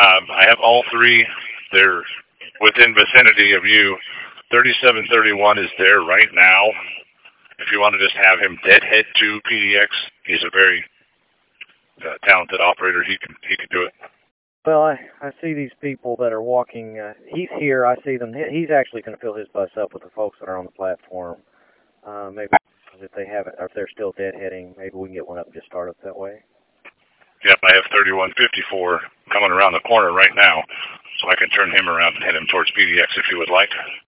I have all three. They're within vicinity of you. 3731 is there right now. If you want to just have him deadhead to PDX, he's a very talented operator. He can do it. Well, I see these people that are walking. He's here. I see them. He's actually going to fill his bus up with the folks that are on the platform. Maybe if they haven't, or if they're still deadheading, maybe we can get one up and just start up that way. Yep, I have 3154 coming around the corner right now, so I can turn him around and head him towards PDX if you would like.